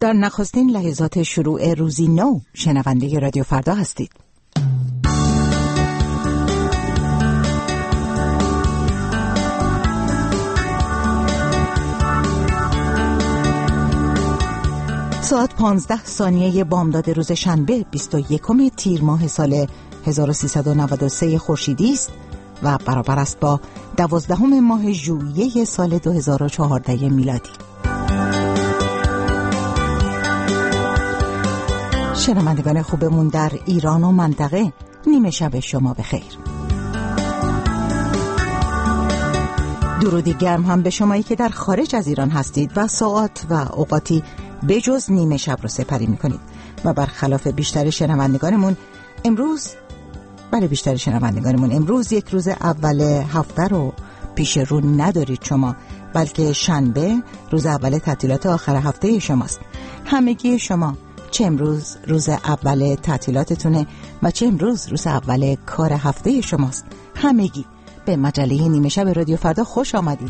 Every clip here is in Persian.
در نخستین لحظات شروع روزی نو شنونده رادیو فردا هستید. ساعت 15 بامداد روز شنبه 21 تیر ماه سال 1393 خورشیدی است و برابر است با 12 ماه ژوئیه سال 2014 میلادی. شنوندگان خوبمون در ایران و منطقه، نیمه شب شما بخیر. درودی گرم هم به شمایی که در خارج از ایران هستید و ساعات و اوقاتی بجز نیمه شب رو سپری میکنید و برخلاف بیشتر شنوندگانمون امروز یک روز اول هفته رو پیش رو ندارید شما، بلکه شنبه روز اول تعطیلات آخر هفته شماست. همگی شما چه امروز روز اول تعطیلاتتونه و چه امروز روز اول کار هفته شماست، همگی به مجله نیمه شب رادیو فردا خوش آمدید.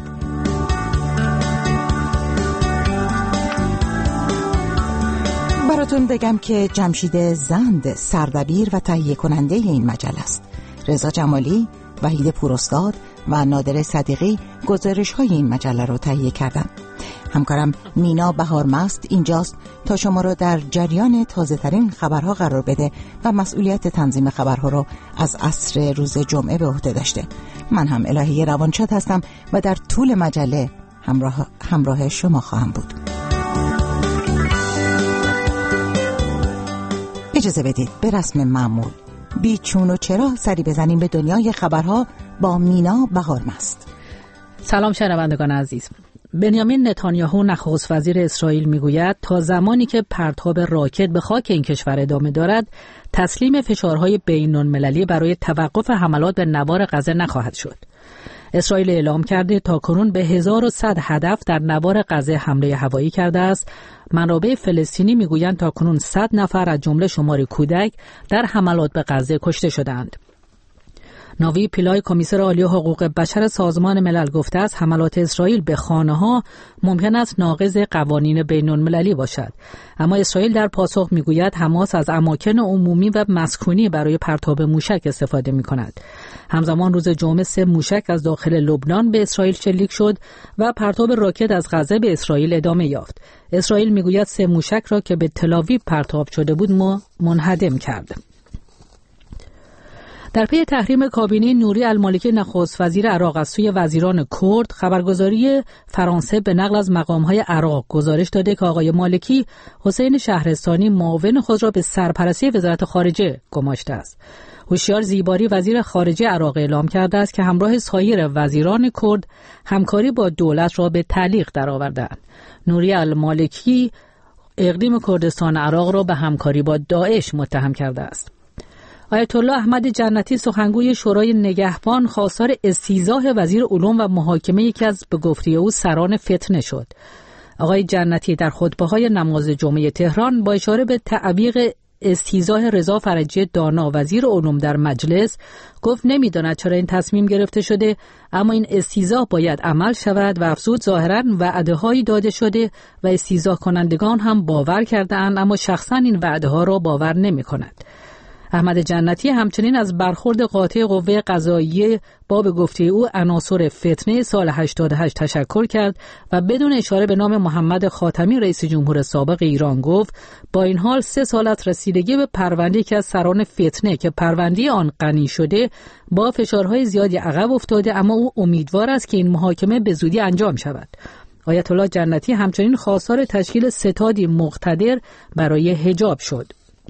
براتون بگم که جمشید زند سردبیر و تهیه کننده این مجله است. رضا جمالی، وحید پوراستاد و نادر صدیقی گزارش های این مجله رو تهیه کردن. همکارم مینا بهارمست اینجاست تا شما رو در جریان تازه ترین خبرها قرار بده و مسئولیت تنظیم خبرها رو از عصر روز جمعه به عهده داشته. من هم الهی روانشاد هستم و در طول مجله همراه شما خواهم بود. اجازه بدید به رسم معمول بی چون و چرا سری بزنیم به دنیای خبرها با مینا بهارمست. سلام شنوندگان عزیز. بنیامین نتانیاهو نخست وزیر اسرائیل میگوید تا زمانی که پرتاب راکت به خاک این کشور ادامه دارد، تسلیم فشارهای بین‌المللی برای توقف حملات به نوار غزه نخواهد شد. اسرائیل اعلام کرده تاکنون به 1100 هدف در نوار غزه حمله هوایی کرده است. منابع فلسطینی میگویند تاکنون 100 نفر از جمله شمار کودک در حملات به غزه کشته شدند. ناوی پیلای کمیسر عالی حقوق بشر سازمان ملل گفته است حملات اسرائیل به خانه‌ها ممکن است ناقض قوانین بین‌المللی باشد، اما اسرائیل در پاسخ میگوید حماس از اماکن عمومی و مسکونی برای پرتاب موشک استفاده می‌کند. همزمان روز جمعه 3 موشک از داخل لبنان به اسرائیل شلیک شد و پرتاب راکت از غزه به اسرائیل ادامه یافت. اسرائیل میگوید 3 موشک را که به تل‌آویو پرتاب شده بود منهدم کرد. در پی تحریم کابینه نوری المالکی نخست وزیر عراق از سوی وزیران کرد، خبرگزاری فرانسه به نقل از مقام‌های عراق گزارش داده که آقای مالکی حسین شهرستانی معاون خود را به سرپرستی وزارت خارجه گماشته است. هوشیار زیباری وزیر خارجه عراق اعلام کرده است که همراه سایر وزیران کرد همکاری با دولت را به تعلیق درآوردند. نوری المالکی اقلیم کردستان عراق را به همکاری با داعش متهم کرده است. آیت الله احمد جنتی سخنگوی شورای نگهبان خواستار استیضاح وزیر علوم و محاکمه یکی از به گفته او سران فتنه شد. آقای جنتی در خطبه‌های نماز جمعه تهران با اشاره به تعویق استیضاح رضا فرجی دانا وزیر علوم در مجلس گفت نمی‌داند چرا این تصمیم گرفته شده، اما این استیضاح باید عمل شود و افزود ظاهراً وعده‌هایی داده شده و استیضاح کنندگان هم باور کرده‌اند، اما شخصاً این وعده‌ها را باور نمی‌کند. احمد جنتی همچنین از برخورد قاطع قوه قضاییه با به گفته او عناصر فتنه سال 88 تشکر کرد و بدون اشاره به نام محمد خاتمی رئیس جمهور سابق ایران گفت با این حال 3 سال از رسیدگی به پرونده که از سران فتنه که پرونده آن غنی شده با فشارهای زیادی عقب افتاده، اما او امیدوار است که این محاکمه به زودی انجام شود. آیت الله جنتی همچنین خواستار تشکیل ستادی مقتدر برای حجاب شد.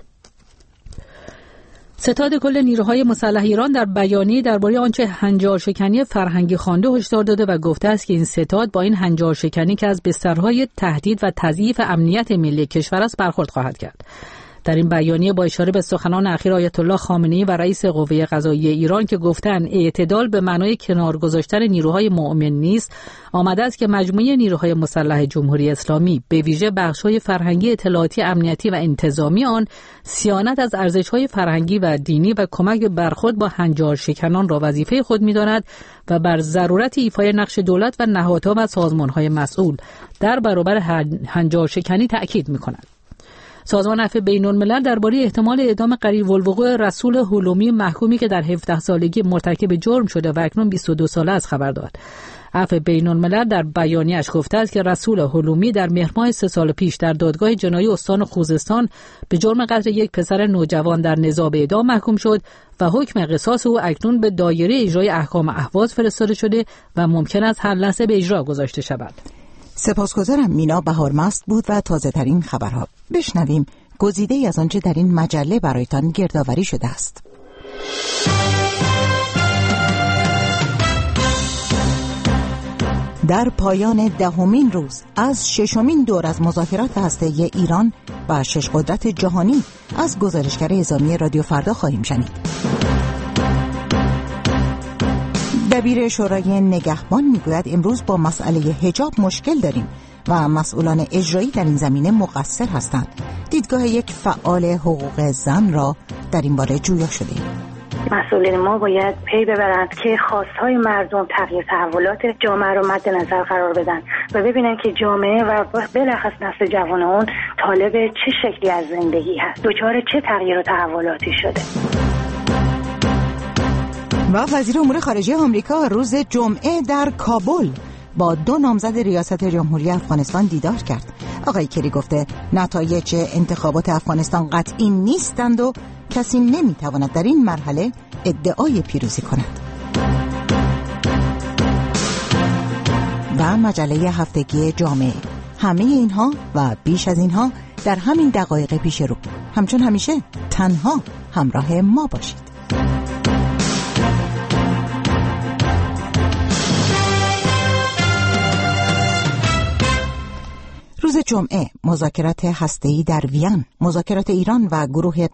ستاد کل نیروهای مسلح ایران در بیانیه درباره آنچه هنجارشکنی فرهنگی خوانده هشدار داده و گفته است که این ستاد با این هنجارشکنی که از بسترهای تهدید و تضعیف امنیت ملی کشور است برخورد خواهد کرد. در این بیانیه با اشاره به سخنان اخیر آیت الله خامنه‌ای و رئیس قوه قضاییه ایران که گفتند اعتدال به معنای کنار گذاشتن نیروهای مؤمن نیست، آمده است که مجموعه نیروهای مسلح جمهوری اسلامی به ویژه بخش‌های فرهنگی، اطلاعاتی، امنیتی و انتظامی آن صیانت از ارزش‌های فرهنگی و دینی و کمک به برخورد با هنجارشکنان را وظیفه خود می‌داند و بر ضرورت ایفای نقش دولت و نهادها و سازمان‌های مسئول در برابر هنجارشکنی تأکید می‌کند. سازمان عفو بین‌الملل درباره احتمال اعدام قریب الوقوع رسول هلومی محکومی که در 17 سالگی مرتکب جرم شده و اکنون 22 ساله است خبر داد. عفو بین‌الملل در بیانیه‌اش گفته است که رسول هلومی در مهر ماه 3 سال پیش در دادگاه جنایی استان خوزستان به جرم قتل یک پسر نوجوان در نزاع به اعدام محکوم شد و حکم قصاص او اکنون به دایره اجرای احکام اهواز فرستاده شده و ممکن است هر لحظه به اجرا گذاشته شود. سپاسگزارم. مینا بهارمست بود و تازه ترین خبرها. بشنویم گزیده‌ای از آنچه در این مجله برایتان گردآوری شده است. در پایان 10مین روز از 6مین دور از مذاکرات هسته‌ای ایران و 6 قدرت جهانی از گزارشگر اعزامی رادیو فردا خواهیم شنید. دبیر شورای نگهبان میگوید امروز با مسئله حجاب مشکل داریم و مسئولان اجرایی در این زمینه مقصر هستند. دیدگاه یک فعال حقوق زن را در این باره جویا شده. مسئولین ما باید پی ببرند که خواستهای مردم، تغییر تحولات جامعه رو مد نظر قرار بدن و ببینن که جامعه و بالاخص نسل جوان اون طالب چه شکلی از زندگی هست، دچار چه تغییر و تحولاتی شده. و وزیر امور خارجه آمریکا روز جمعه در کابل با 2 نامزد ریاست جمهوری افغانستان دیدار کرد. آقای کری گفته نتایج انتخابات افغانستان قطعی نیستند و کسی نمیتواند در این مرحله ادعای پیروزی کند. و مجله هفتگی جامعه. همه اینها و بیش از اینها در همین دقایق پیش رو. همچون همیشه تنها همراه ما باشید. روز جمعه مذاکرات هسته‌ای در وین، مذاکرات ایران و گروه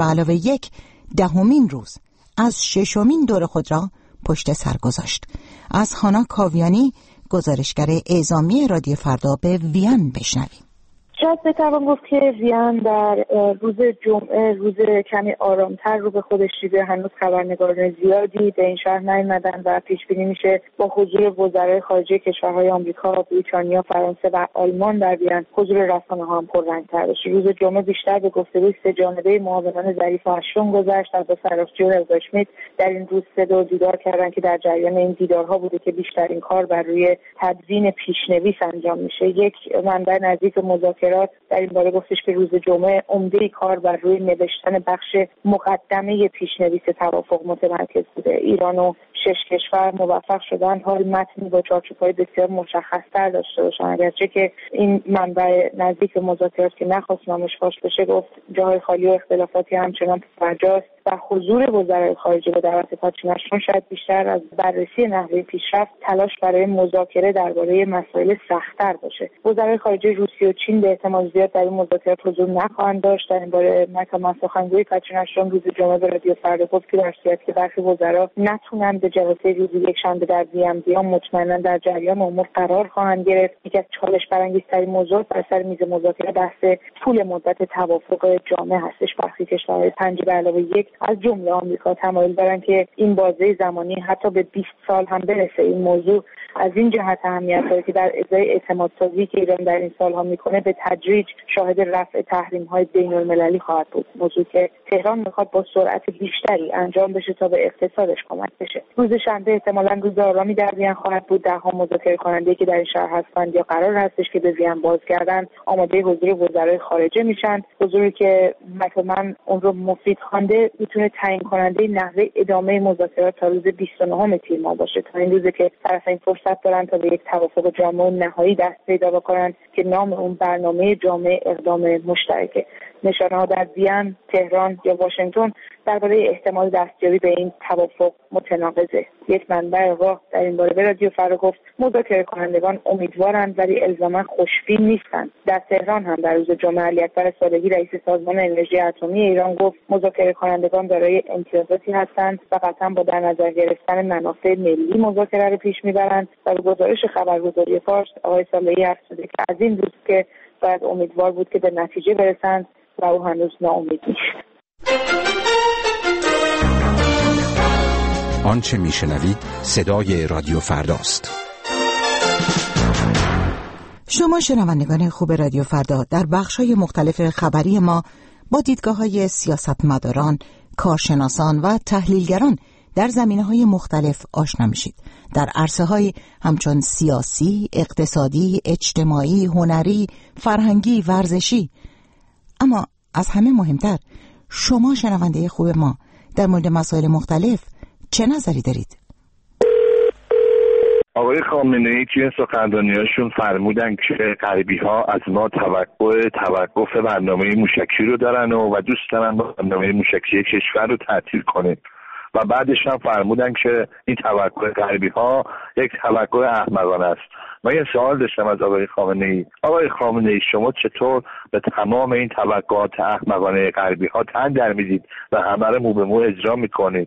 5+1 10مین روز از 6مین دور خود را پشت سر گذاشت. از هانا کاویانی گزارشگر اعزامی رادیو فردا به وین بشنویم. شاید بتوان گفت که وین در روز جمعه روز کمی آرامتر رو به خودش دیده. هنوز خبرنگاران زیادی به این شهر نیامدن و پیش بینی میشه با حضور وزرای خارجه کشورهای آمریکا، بریتانیا، فرانسه و آلمان در وین حضور رسانه‌ها هم پررنگ‌تر بشه. روز جمعه بیشتر به گفتگوی 3 جانبه معاونان ظریف و اشتون گذشت. از سرافجو اشمیت در این روز 3 دور دیدار کردن که در جریان این دیدارها بوده که بیشترین کار بر روی تدوین پیشنویس انجام میشه. یک منبع نزدیک مذاکرات در این باره گفتش که روز جمعه عمده کار بر روی نوشتن بخش مقدمه پیشنویس توافق متمرکز بوده. ایران و 6 کشور موفق شدن حال متنی با چارچوب‌های بسیار مشخص‌تر داشته باشن، اگرچه که این منبع نزدیک مذاکرات که نخواست نامش فاش بشه گفت جاهای خالی و اختلافاتی همچنان برجاست و حضور وزرای خارجه به دعوت پادشاهان شاید بیشتر از بررسی نحوه پیشرفت تلاش برای مذاکره درباره مسائل سخت‌تر باشه. وزرای خارجه روسیه و چین به احتمال زیاد در این مذاکرات حضور نخواهند داشت. در این باره مکمل سخنگوی پادشاهان روز جمعه به رادیو فردا گفت که در صورتی که برخی وزرا نتونن به جلسه روز یکشنبه در وین بیان مطمئنا در جریان امور قرار خواهند گرفت. یکی از چالش برانگیزترین موضوعات بر سر میز مذاکره بحث طول مدت توافق جامع هستش. برخی کشورهای 5+1 از جمله آمریکا تمایل دارن که این بازه زمانی حتی به 20 سال هم برسه. این موضوع از این جهت اهمیت داره که در ازای اعتمادسازی که ایران در این سالها میکنه به تدریج شاهد رفع تحریم‌های بین‌المللی خواهد بود. موضوع که تهران میخواد با سرعت بیشتری انجام بشه تا به اقتصادش کمک بشه. روز شنبه احتمالاً روز آرامی در وین خواهد بود. ده‌ها مذاکره کننده که در این شهر هستند یا قرار هستش که به وین بازگردن آماده حضور وزرای خارجه میشن. حضوری که مثلا اون رو مفید خوانده میتونه تعیین کننده نحوه ادامه مذاکرات تا روز 29 تیر ماه باشه. تا این روزه که طرفین فرصت دارن تا به یک توافق جامع و نهایی دست پیدا بکنن که نام اون برنامه جامع اقدام مشترکه. نشانه‌ها در وین، تهران یا واشنگتن درباره احتمال دستیابی به این توافق متناقضه. یک منبع آگاه در این باره به رادیو فردا گفت مذاکره کنندگان امیدوارند ولی الزاما خوشبین نیستند. در تهران هم در روز جمعه علی اکبر صادقی رئیس سازمان انرژی اتمی ایران گفت مذاکره کنندگان دارای امتیازاتی هستند و قطعا با در نظر گرفتن منافع ملی مذاکره رو پیش میبرند. و به گزارش خبرگزاری فارس آقای صالحی افزوده که از این روز که باید امیدوار بود که به نتیجه برسند و او هنوز ناامید نیست. آنچه میشنوید صدای رادیو فرداست. شما شنوندگان خوب رادیو فردا در بخش‌های مختلف خبری ما با دیدگاه‌های سیاستمداران، کارشناسان و تحلیلگران در زمینه‌های مختلف آشنا میشید. در عرصه‌های همچون سیاسی، اقتصادی، اجتماعی، هنری، فرهنگی، ورزشی. اما از همه مهمتر، شما شنونده خوب ما در مورد مسائل مختلف چه نظری دارید؟ آقای خامنه‌ای توی سخنرانی‌هاشون فرمودن که غربی‌ها از ما توقف برنامه موشکی رو دارن و دوست دارن برنامه موشکی کشور رو تعطیل کنیم و بعدش هم فرمودن که این توقع غربی‌ها یک توقع احمقانه است. من یه سوال داشتم از آقای خامنه‌ای. آقای خامنه‌ای شما چطور به تمام این توقعات احمقانه غربی‌ها تن در میدید و همه رو مو به مو اجرا می‌کنید؟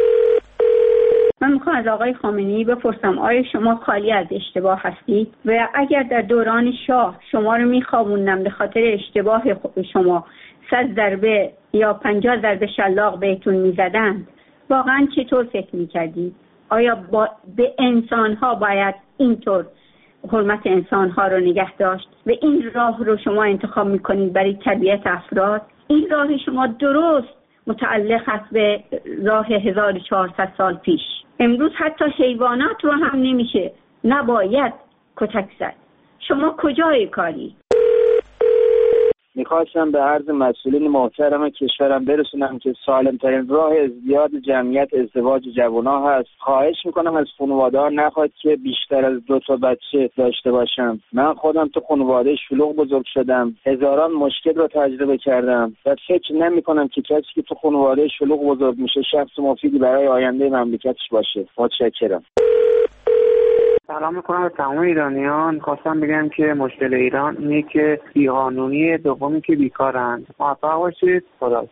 من میخوام از آقای خامنه‌ای بپرسم آیا شما خالی از اشتباه هستید؟ و اگر در دوران شاه شما رو میخوابوندن به خاطر اشتباه شما 100 ضربه یا 50 ضربه شلاق بهتون میزدند، واقعا چطور فکر میکردید؟ آیا به انسانها باید اینطور حرمت انسانها رو نگه داشت و این راه رو شما انتخاب میکنید برای تربیت افراد؟ این راه شما درست متعلق است به راه 1400 سال پیش. امروز حتی حیوانات رو هم نباید کتک زد. شما کجای کاری؟ میخواستم به عرض مسئولین محترم کشورم برسونم که سالمترین راه ازدیاد جمعیت ازدواج جوانها هست. خواهش میکنم از خانواده‌ها نخواد که بیشتر از 2 تا بچه داشته باشم. من خودم تو خانواده شلوغ بزرگ شدم، هزاران مشکل رو تجربه کردم و فکر نمیکنم که کسی که تو خانواده شلوغ بزرگ میشه شخص مفیدی برای آینده مملکتش باشه. متشکرم. سلام میکنم به تمام ایرانیان. خواستم بگم که مشکل ایران اینه که بیقانونی، دومی که بیکارن. موفق باشید. خدا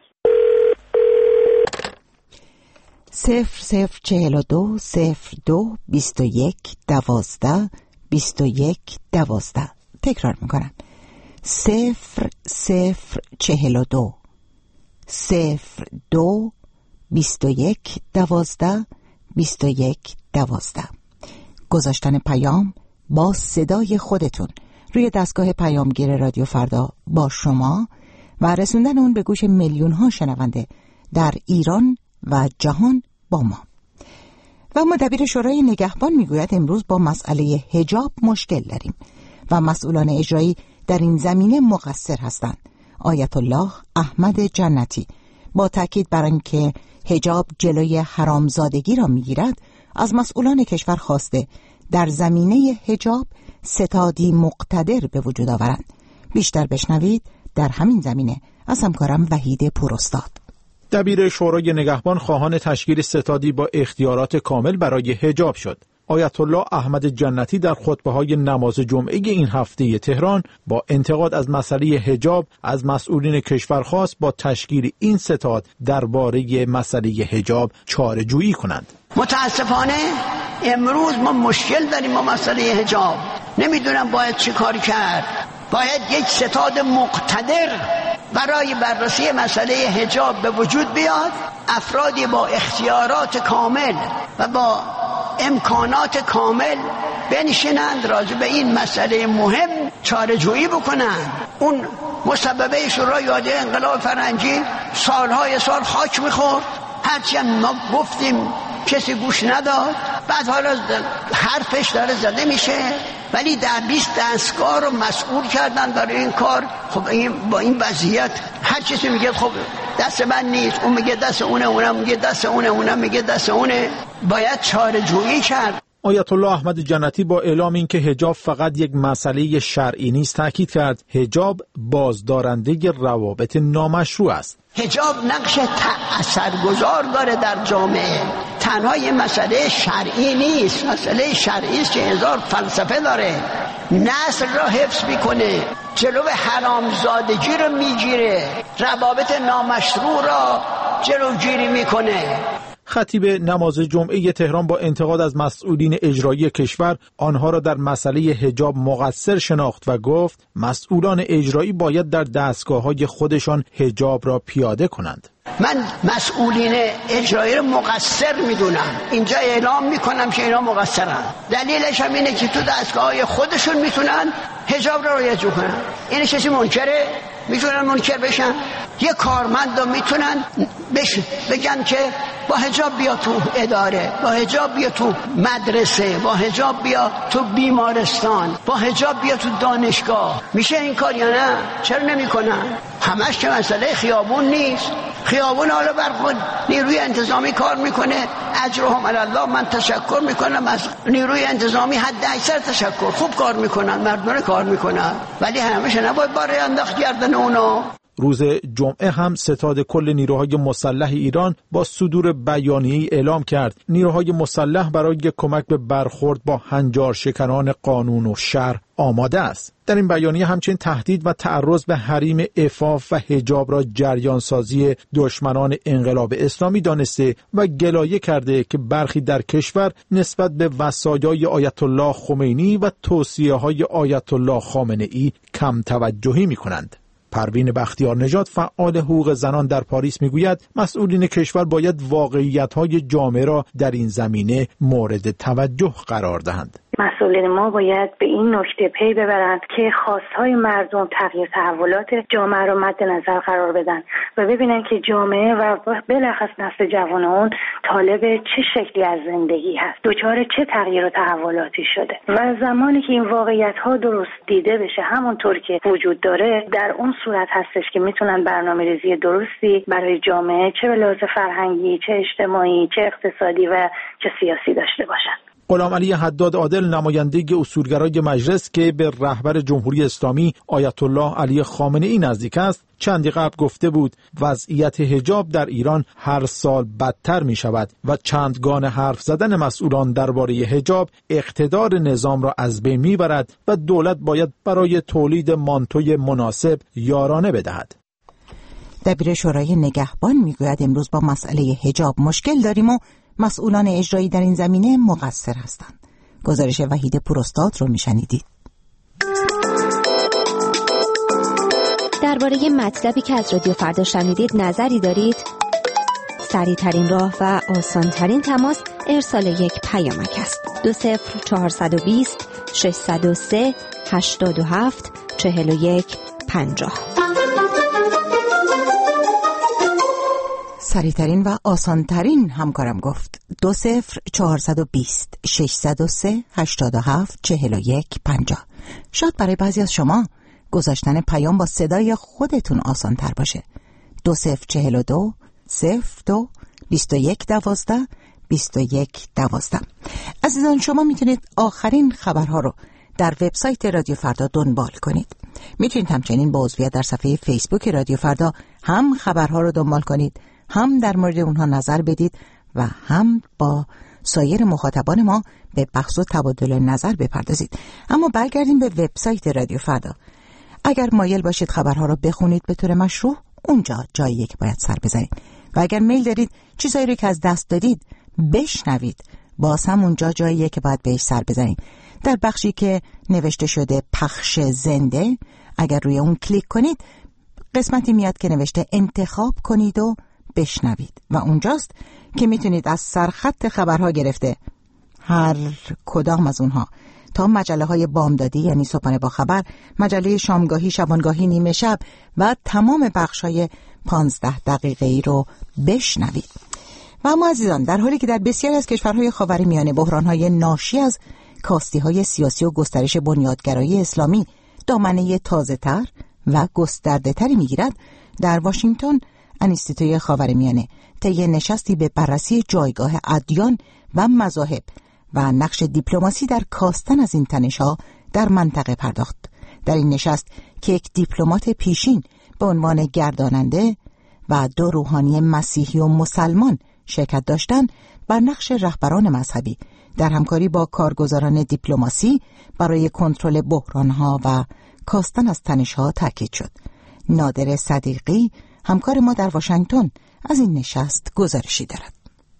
0042 02 21 12 21 12. تکرار میکنم 0042 02 21 12 21 12. گذاشتن پیام با صدای خودتون روی دستگاه پیامگیر رادیو فردا با شما و رسوندن اون به گوش میلیون ها شنونده در ایران و جهان با ما. و مدبیر شورای نگهبان میگوید امروز با مسئله حجاب مشکل داریم و مسئولان اجرایی در این زمینه مقصر هستند. آیت الله احمد جنتی با تاکید بر اینکه حجاب جلوی حرامزادگی را میگیرد، از مسئولان کشور خواسته در زمینه حجاب ستادی مقتدر به وجود آورند. بیشتر بشنوید در همین زمینه از همکارم وحید پوراستاد. دبیر شورای نگهبان خواهان تشکیل ستادی با اختیارات کامل برای حجاب شد. آیت الله احمد جنتی در خطبه‌های نماز جمعه این هفته تهران با انتقاد از مسئله حجاب از مسئولین کشور خواست با تشکیل این ستاد درباره مسئله حجاب چاره‌جویی کنند. متاسفانه امروز ما مشکل داریم با مسئله حجاب. نمیدونم باید چی کاری کرد. باید یک ستاد مقتدر برای بررسی مسئله حجاب به وجود بیاد. افرادی با اختیارات کامل و با امکانات کامل بنشینند راجع به این مسئله مهم چاره‌جویی بکنند. اون مسببه شورای یاده انقلاب فرنگی سالهای سال خاک میخورد، هرچی ما گفتیم کسی گوش نداد. بعد حالا حرفش داره زده میشه، ولی در 20 دستگاه رو مسئول کردن برای این کار. خب با این وضعیت هر چیزی میگه خب دست من نیست، اون میگه دست اونه، اونم میگه دست اونه، اونم میگه دست اونه. باید چاره جویی کرد. آیت الله احمد جنتی با اعلام اینکه حجاب فقط یک مسئله شرعی نیست تاکید کرد حجاب بازدارنده روابط نامشروع است. حجاب نقش اثرگذار داره در جامعه، تنها یه مسئله شرعی نیست، مسئله شرعی است که هزار فلسفه داره. نسل را حفظ میکنه، جلو حرامزادگی رو میگیره، روابط نامشروع را جلوگیری میکنه. خطیب نماز جمعه تهران با انتقاد از مسئولین اجرایی کشور آنها را در مسئله حجاب مقصر شناخت و گفت مسئولان اجرایی باید در دستگاه‌های خودشان حجاب را پیاده کنند. من مسئولین اجرایی رو مقصر میدونم، اینجا اعلام میکنم که اینا مقصرن. دلیلش هم اینه که تو دستگاه‌های خودشون میتونن حجاب را رعایت کنن. این کسی منکره؟ میتونن منکر بشن؟ یه کارمند رو میتونن بگن که با حجاب بیا تو اداره، با حجاب بیا تو مدرسه، با حجاب بیا تو بیمارستان، با حجاب بیا تو دانشگاه. میشه این کار یا نه؟ چرا نمیکنن؟ همش که مسئله خیابون نیست. خیابون حالا بر خود نیروی انتظامی کار میکنه، اجرهم علی الله. من تشکر میکنم از نیروی انتظامی، حد اکثر تشکر، خوب کار میکنن، مردونه کار میکنن، ولی همیشه نباید باره انداخت گردن اونا. روز جمعه هم ستاد کل نیروهای مسلح ایران با صدور بیانیه‌ای اعلام کرد نیروهای مسلح برای کمک به برخورد با هنجار شکنان قانون و شرع آماده است. در این بیانیه همچنین تهدید و تعرض به حریم عفاف و حجاب را جریانسازی دشمنان انقلاب اسلامی دانسته و گلایه کرده که برخی در کشور نسبت به وصایای آیت الله خمینی و توصیه‌های آیت الله خامنه‌ای کم توجهی می‌کنند. پروین بختیار نژاد فعال حقوق زنان در پاریس میگوید مسئولین کشور باید واقعیت‌های جامعه را در این زمینه مورد توجه قرار دهند. مسئولین ما باید به این نکته پی ببرند که خواستهای مردم، تغییر تحولات جامعه را مد نظر قرار بدن و ببینن که جامعه و بالاخص نسل جوان اون طالب چه شکلی از زندگی هست، دچار چه تغییر و تحولاتی شده و زمانی که این واقعیت‌ها درست دیده بشه همونطور که وجود داره، در اون صورت هستش که میتونن برنامه‌ریزی درستی برای جامعه چه به لحاظ فرهنگی، چه اجتماعی، چه اقتصادی و چه سیاسی داشته باشن. غلام علی حداد عادل نماینده اصولگرای مجلس که به رهبر جمهوری اسلامی آیت الله علی خامنه‌ای نزدیک است چندی قبل گفته بود وضعیت حجاب در ایران هر سال بدتر می شود و چندگان حرف زدن مسئولان درباره حجاب اقتدار نظام را از بین می برد و دولت باید برای تولید مانتوی مناسب یارانه بدهد. دبیر شورای نگهبان میگوید امروز با مسئله حجاب مشکل داریم و مسئولان اجرایی در این زمینه مقصر هستند. گزارش وحید پوراستاد رو میشنیدید. درباره مطلبی که از رادیو فردا شنیدید نظری دارید؟ سریع‌ترین راه و آسان‌ترین تماس ارسال یک پیامک است. 20420 603 87 41 50. سریع‌ترین و آسان‌ترین همکارم گفت 20420 603 87 41 50. شاید برای بعضی از شما گذاشتن پیام با صدای خودتون آسان‌تر باشه. 2042 02 21 12 21 12. عزیزان شما میتونید آخرین خبرها رو در وبسایت رادیو فردا دنبال کنید. میتونید همچنین با عضویت در صفحه فیسبوک رادیو فردا هم خبرها رو دنبال کنید، هم در مورد اونها نظر بدید و هم با سایر مخاطبان ما به بحث و تبادل نظر بپردازید. اما برگردیم به وبسایت رادیو فردا. اگر مایل باشید خبرها رو بخونید به طور مشروع، اونجا جاییه که باید سر بزنید. و اگر میل دارید چیزایی رو که از دست دادید بشنوید، باز هم اونجا جاییه که باید بهش سر بزنید. در بخشی که نوشته شده پخش زنده، اگر روی اون کلیک کنید قسمتی میاد که نوشته انتخاب کنید و بشنوید و اونجاست که میتونید از سرخط خبرها گرفته هر کدام از اونها تا مجله های بامدادی یعنی صبحانه با خبر، مجله شامگاهی، شبانگاهی، نیمه شب و تمام بخش های 15 دقیقه‌ای رو بشنوید. و اما عزیزان در حالی که در بسیاری از کشورهای خاورمیانه بحران‌های ناشی از کاستی‌های سیاسی و گسترش بنیادگرایی اسلامی دامنه تازه‌تر و گسترده‌تری می‌گیرد، در واشنگتن انستیتوی خاورمیانه طی نشستی به بررسی جایگاه ادیان و مذاهب و نقش دیپلماسی در کاستن از این تنش‌ها در منطقه پرداخت. در این نشست که یک دیپلمات پیشین به عنوان گرداننده و 2 روحانی مسیحی و مسلمان شرکت داشتند، بر نقش رهبران مذهبی در همکاری با کارگزاران دیپلماسی برای کنترل بحران‌ها و کاستن از تنش‌ها تاکید شد. نادر صدیقی همکار ما در واشنگتن از این نشست گزارشی دارد.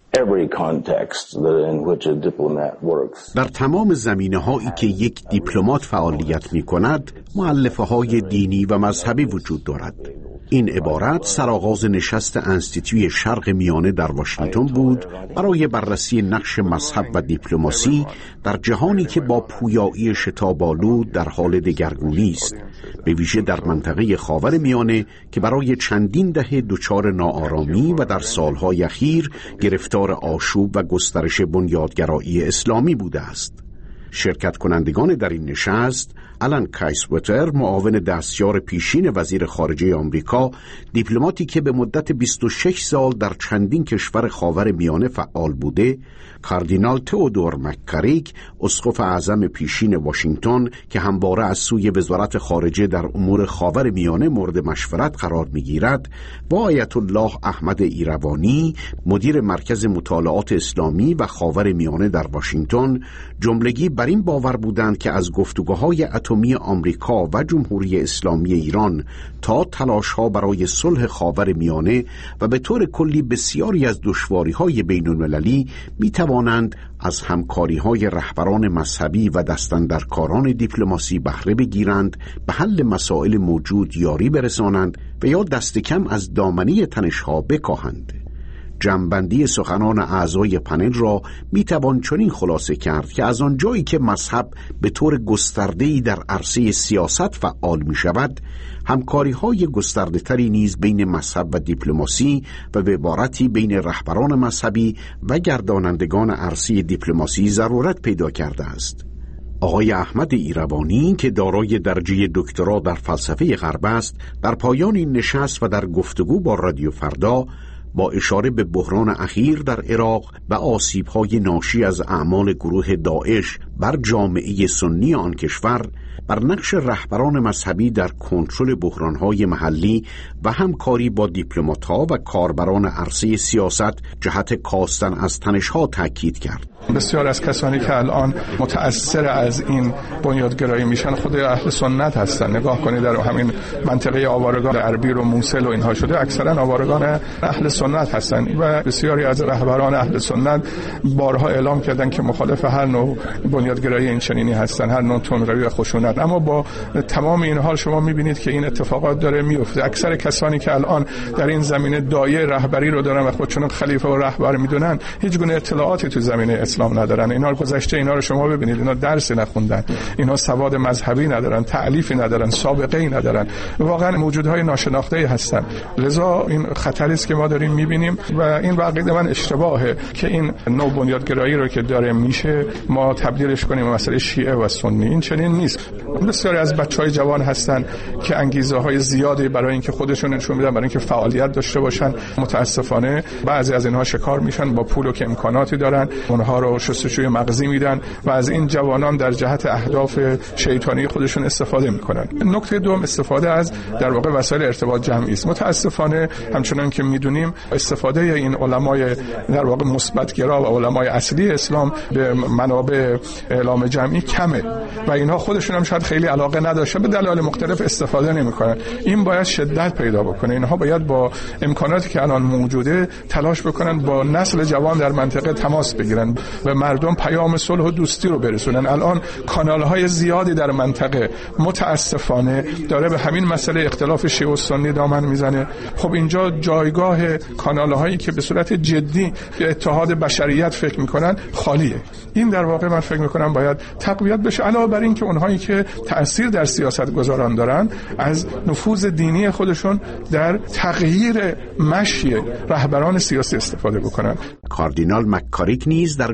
در تمام زمینه‌هایی که یک دیپلمات فعالیت می‌کند، مؤلفه‌های دینی و مذهبی وجود دارد. این عبارت سرآغاز نشست انستیتوی شرق میانه در واشنگتن بود برای بررسی نقش مذهب و دیپلماسی در جهانی که با پویایی شتاب‌آلود در حال دگرگونی است، به ویژه در منطقه خاور میانه که برای چندین دهه دچار ناآرامی و در سالهای اخیر گرفتار آشوب و گسترش بنیادگرایی اسلامی بوده است. شرکت کنندگان در این نشست، آلن کایسوتر، معاون دستیار پیشین وزیر خارجه آمریکا، دیپلماتی که به مدت 26 سال در چندین کشور خاور میانه فعال بوده، کاردینال تئودور مک‌کاریک، اسقف اعظم پیشین واشنگتن که همواره از سوی وزارت خارجه در امور خاور میانه مورد مشورت قرار می‌گیرد، و آیت الله احمد ایروانی، مدیر مرکز مطالعات اسلامی و خاور میانه در واشنگتن، جملگی بر این باور بودند که از گفتگوهای اتمی آمریکا و جمهوری اسلامی ایران تا تلاش‌ها برای صلح خاور میانه و به طور کلی بسیاری از دشواری‌های بین‌المللی می‌توانند از همکاری‌های رهبران مذهبی و دستاندرکاران دیپلماسی بهره بگیرند، به حل مسائل موجود یاری برسانند و یا دست کم از دامنه تنش‌ها بکاهند. جمع‌بندی سخنان اعضای پنل را میتوان چنین خلاصه کرد که از آنجایی که مذهب به طور گسترده‌ای در عرصه سیاست فعال می شود، همکاری‌های گسترده‌تری نیز بین مذهب و دیپلماسی و به عبارتی بین رهبران مذهبی و گردانندگان عرصه دیپلماسی ضرورت پیدا کرده است. آقای احمد ایروانی که دارای درجه دکترا در فلسفه غرب است، در پایان این نشست و در گفتگو با رادیو فردا با اشاره به بحران اخیر در عراق و آسیب‌های ناشی از اعمال گروه داعش بر جامعه سنی آن کشور، بر نقش رهبران مذهبی در کنترل بحران‌های محلی و همکاری با دیپلمات‌ها و کاربران عرصه سیاست جهت کاستن از تنش‌ها تاکید کرد. بسیار از کسانی که الان متأثر از این بنیادگرایی میشن خود اهل سنت هستن. نگاه کنید در همین منطقه آوارگان اربیل و موصل و اینها شده، اکثرا آوارگان اهل سنت هستن و بسیاری از رهبران اهل سنت بارها اعلام کردن که مخالف هر نوع بنیادگرایی این چنینی هستن، هر نوع تندروی و خشونت. اما با تمام این حال شما میبینید که این اتفاقات داره میفته. اکثر کسانی که الان در این زمینه دایه رهبری رو دارن و خودشون خلیفه و رهبر میدونن، هیچ گونه اطلاعاتی تو زمینه اسلام ندارن. اینا گذشته اینا رو شما ببینید، اینا درسی نخوندن، اینا سواد مذهبی ندارن، تألیفی ندارن، سابقه‌ای ندارن، واقعا موجودهای ناشناخته‌ای هستن. لذا این خطری است که ما داریم میبینیم و این عقیده من اشتباهه که این نوع بنیادگرایی رو که داره میشه ما تبدیلش کنیم به مسئله شیعه و سنی. این چنین نیست. بسیاری از بچهای جوان هستن که انگیزه‌های زیادی برای اینکه خودشون نشون بدن، برای اینکه فعالیت داشته باشن، متاسفانه بعضی از اینها شکار میشن با پول و که امکاناتی دارن، اونها رو شستشوی مغزی میدن و از این جوانان در جهت اهداف شیطانی خودشون استفاده میکنن. نکته دوم، استفاده از در واقع وسایل ارتباط جمعی است. متاسفانه همچنان که میدونیم استفاده این علمای در واقع مثبت‌گرا و علمای اصلی اسلام به منابع اعلام جمعی کمه و اینها خودشون هم شاید خیلی علاقه نداشته، به دلایل مختلف استفاده نمیکنن. این باید شدت پیدا بکنه. اینها باید با امکاناتی که الان موجوده تلاش بکنن با نسل جوان در منطقه تماس بگیرن و مردم پیام صلح و دوستی رو برسونن. الان کانال‌های زیادی در منطقه متاسفانه داره به همین مسئله اختلاف شیعه و سنی دامن میزنه. خب اینجا جایگاه کانال‌هایی که به صورت جدی به اتحاد بشریت فکر میکنن خالیه. این در واقع من فکر میکنم باید تقویت بشه، علاوه بر این که اونهایی که تأثیر در سیاست گذاران دارن از نفوذ دینی خودشون در تغییر مشی رهبران سیاسی استفاده بکنن. کاردینال مک‌کاریک نیز در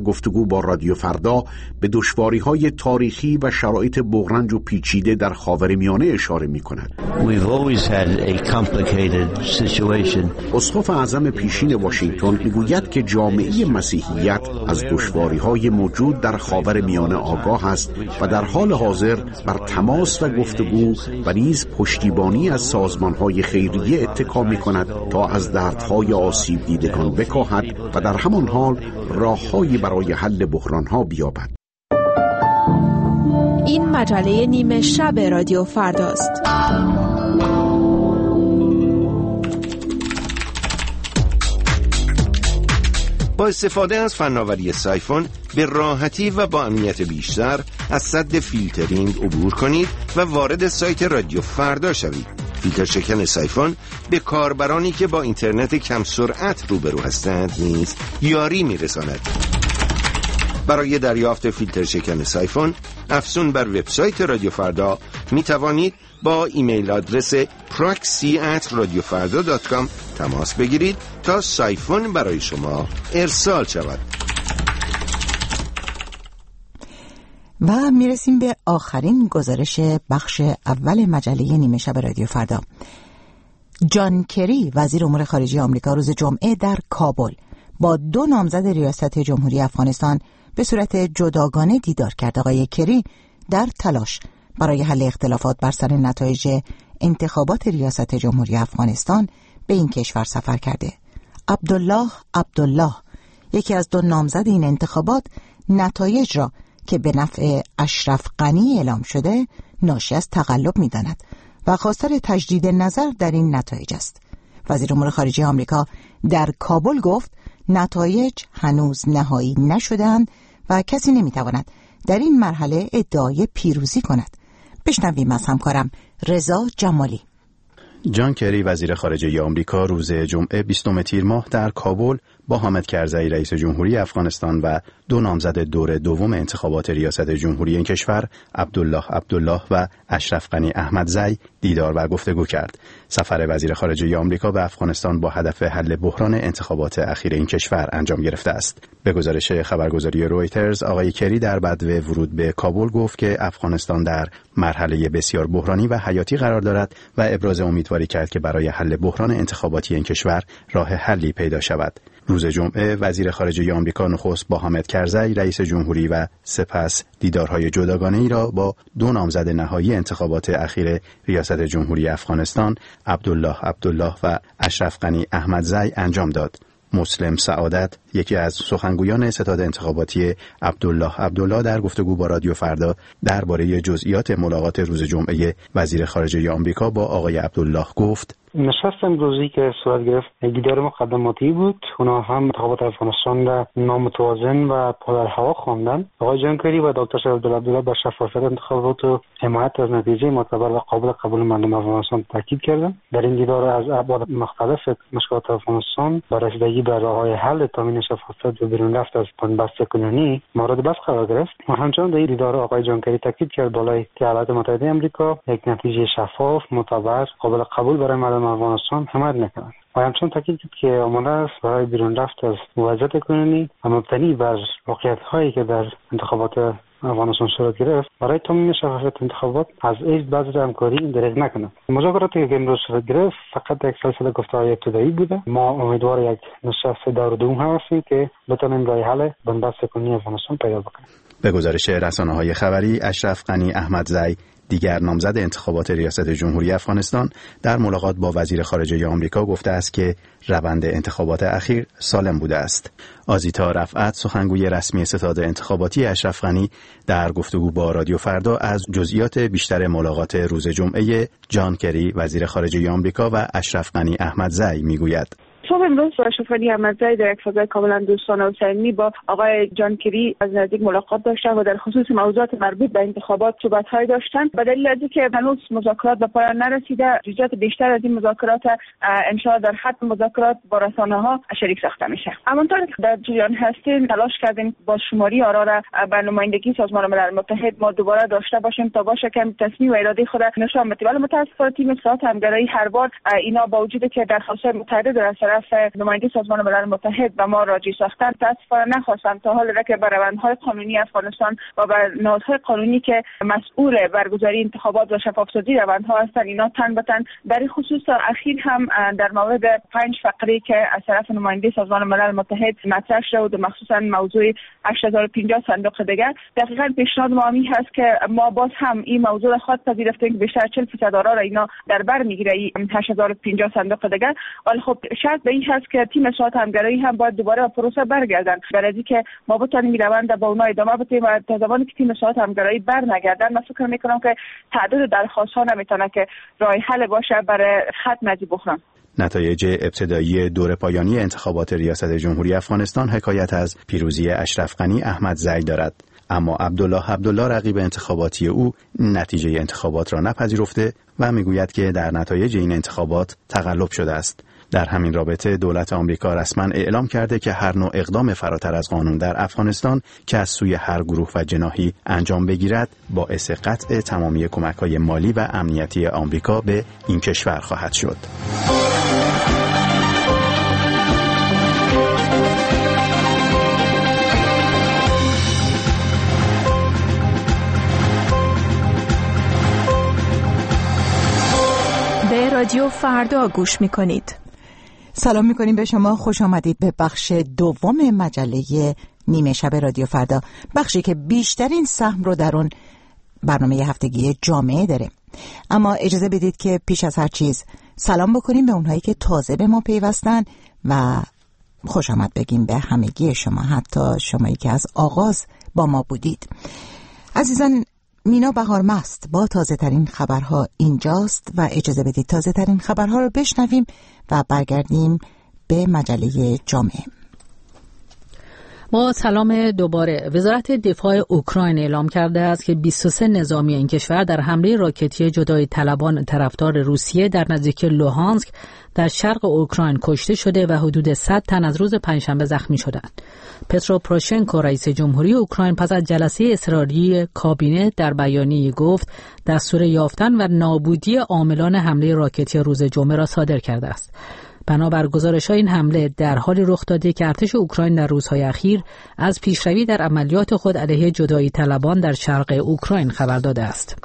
گفتگو با رادیو فردا به دشواری‌های تاریخی و شرایط بغرنج و پیچیده در خاورمیانه اشاره می‌کند. اسقف اعظم پیشین واشنگتن میگوید که جامعه مسیحیت از دشواری‌های موجود در خاورمیانه آگاه است و در حال حاضر بر تماس و گفتگو و نیز پشتیبانی از سازمان‌های خیریه اتکا می‌کند تا از دردهای آسیب دیدگان بکاهد و در همان حال راه‌هایی برای حل بحران‌ها بیابد. این مجله نیمه شب رادیو فرداست. با استفاده از فناوری سایفون به راحتی و با امنیت بیشتر از سد فیلترینگ عبور کنید و وارد سایت رادیو فردا شوید. فیلتر شکن سایفون به کاربرانی که با اینترنت کم سرعت روبرو هستند نیز یاری می‌رساند. برای دریافت فیلتر شکن سایفون افزون بر وبسایت رادیو فردا می توانید با ایمیل آدرس proxy@radiofarda.com تماس بگیرید تا سایفون برای شما ارسال شود. و میرسیم به آخرین گزارش بخش اول مجله نیمه شب رادیو فردا. جان کری وزیر امور خارجه آمریکا روز جمعه در کابل با 2 نامزد ریاست جمهوری افغانستان به صورت جداگانه دیدار کرد. آقای کری در تلاش برای حل اختلافات بر سر نتایج انتخابات ریاست جمهوری افغانستان به این کشور سفر کرده. عبدالله یکی از 2 نامزد این انتخابات نتایج را که به نفع اشرف غنی اعلام شده ناشی از تقلب می‌داند و خواستار تجدید نظر در این نتایج است. وزیر امور خارجه آمریکا در کابل گفت نتایج هنوز نهایی نشده‌اند و کسی نمی‌تواند در این مرحله ادعای پیروزی کند. بشنویم از همکارم رضا جمالی. جان کری وزیر خارجه آمریکا روز جمعه 20 تیر ماه در کابل با حامد کرزی رئیس جمهوری افغانستان و 2 نامزد دور دوم انتخابات ریاست جمهوری این کشور عبدالله و اشرف غنی احمدزی دیدار و گفتگو کرد. سفر وزیر خارجه آمریکا به افغانستان با هدف حل بحران انتخابات اخیر این کشور انجام گرفته است. به گزارش خبرگزاری رویترز آقای کری در بدو ورود به کابل گفت که افغانستان در مرحله بسیار بحرانی و حیاتی قرار دارد و ابراز امیدواری کرد که برای حل بحران انتخاباتی این کشور راه حلی پیدا شود. روز جمعه وزیر خارجه آمریکا نخست با حامد کرزی رئیس جمهوری و سپس دیدارهای جداگانه‌ای را با 2 نامزد نهایی انتخابات اخیر ریاست جمهوری افغانستان عبدالله و اشرف غنی احمدزی انجام داد. مسلم سعادت یکی از سخنگویان ستاد انتخاباتی عبدالله در گفتگو با رادیو فردا درباره جزئیات ملاقات روز جمعه وزیر خارجه آمریکا با آقای عبدالله گفت: نشست امروزی که صورت گرفت دیدار مقدماتی بود. اونا هم انتخابات افغانستان را نامتوازن و پادر هوا خواندن. آقای جان کری و دکتر شریف عبدالله بر شفافیت انتخابات و حمایت از نتیجه معتبر و قابل قبول مردم افغانستان تاکید کردند. در این دیدار از ابعاد مختلف مشکلات افغانستان برای رسیدگی به راه‌های حل تامین شفافیت و بیرون رفت از بنبست کنونی مورد بحث قرار گرفت. و همچنین در این دیدار آقای جان کری تاکید کرد بالای که ایالات متحده آمریکا یک نتیجه شفاف، معتبر، قابل قبول برای مردم افغانستان حمایت نکرد. و همچنین تاکید کرد که آماده است برای بیرون رفت از وضعیت کنونی و مبتنی بر واقعیت‌هایی که در انتخابات افغانستان صورت گرفت برای تامین شفافیت انتخابات از این بذر همکاری دریغ نکنند. مذاکراتی که امروز صورت گرفت فقط یک سلسله گفتارهای ابتدایی بوده. ما امیدوار یک نشست دور دوم هستیم که بتوانیم راه حل بنبست کنونی افغانستان پیدا بکنیم. به گزارش رسانه‌های خبری اشرف غنی احمدزی دیگر نامزد انتخابات ریاست جمهوری افغانستان در ملاقات با وزیر خارجه آمریکا گفته است که روند انتخابات اخیر سالم بوده است. آزیتا رفعت سخنگوی رسمی ستاد انتخاباتی اشرف غنی در گفتگو با رادیو فردا از جزئیات بیشتر ملاقات روز جمعه جان کری وزیر خارجه آمریکا و اشرف غنی احمدزی میگوید: صبح امروز اشرف غنی احمدزی در یک فضای کاملا دوستانه و صمیمی با آقای جان کری از نزدیک ملاقات داشتند و در خصوص موضوعات مربوط به انتخابات صحبت‌های داشتند. به دلیل از اینکه هنوز مذاکرات به پایان نرسیده، جزئیات بیشتر از این مذاکرات ان شاء الله در حد مذاکرات با رسانه‌ها شریک ساخته میشه. همانطور که در جریان هستیم تلاش کردیم با شماری آرا را به نمایندگی سازمان ملل متحد ما دوباره داشته باشیم تا باشه که تصمیم و اراده خود نشان بده. ولی متأسفانه تیم اصلاحات همگرایی هر بار اینا با وجود که درخواست‌های متعدد در سر طرف نماینده سازمان ملل متحد و ما راجع ساختن متاسفانه نخواستن تا حال را که بر روندهای قانونی افغانستان و بر نهادهای قانونی که مسئول برگزاری انتخابات و شفافسازی روندها هستند اینا تن به تن. در این خصوص اخیر هم در مورد 5 فقره که از طرف نماینده سازمان ملل متحد مطرح شد، مخصوصا موضوع 8050 صندوق دیگر، دقیقاً پیشنهاد ما این هست که ما باز هم این موضوع را خواست پذیرفتیم که بیشتر 40% آرا را اینا در بر میگیره این 8050 صندوق دیگر. ولی خب شرط به این هست که تیم اصلاحات همگرایی هم باید دوباره به پروسه برگردن برای اینکه ما بتونیم این روند با اونها ادامه بدیم و تا زمانی که تیم اصلاحات همگرایی برنگردن من فکر میکنم که تعداد درخواست‌ها نمیتونه که راه حل باشه برای ختم از بحران. نتایج ابتدایی دور پایانی انتخابات ریاست جمهوری افغانستان حکایت از پیروزی اشرف غنی احمد زی دارد، اما عبدالله رقیب انتخاباتی او نتیجه انتخابات را نپذیرفته و میگوید که در نتایج این انتخابات تقلب شده است. در همین رابطه دولت آمریکا رسما اعلام کرده که هر نوع اقدام فراتر از قانون در افغانستان که از سوی هر گروه و جناحی انجام بگیرد باعث قطع تمامی کمک‌های مالی و امنیتی آمریکا به این کشور خواهد شد. به رادیو فردا گوش می‌کنید. سلام میکنیم به شما، خوش آمدید به بخش دوم مجله نیمه شب رادیو فردا، بخشی که بیشترین سهم رو در اون برنامه هفتگی جامعه داره. اما اجازه بدید که پیش از هر چیز سلام بکنیم به اونهایی که تازه به ما پیوستن و خوش آمد بگیم به همگی شما، حتی شمایی که از آغاز با ما بودید. عزیزان، مینا بهارمست با تازه ترین خبرها اینجاست و اجازه بدید تازه ترین خبرها رو بشنویم و برگردیم به مجله جامعه. با سلام دوباره. وزارت دفاع اوکراین اعلام کرده است که 23 نظامی این کشور در حمله راکتی جدایی طلبان طرفدار روسیه در نزدیکی لوهانسک در شرق اوکراین کشته شده و حدود 100 تن از روز پنجشنبه زخمی شدند. پترو پروشنکو رئیس جمهوری اوکراین پس از جلسه اضطراری کابینه در بیانیه‌ای گفت دستور یافتن و نابودی عاملان حمله راکتی روز جمعه را صادر کرده است. بنابر گزارش‌های این حمله در حالی رخ داده که ارتش اوکراین در روزهای اخیر از پیشروی در عملیات خود علیه جدایی طلبان در شرق اوکراین خبر داده است.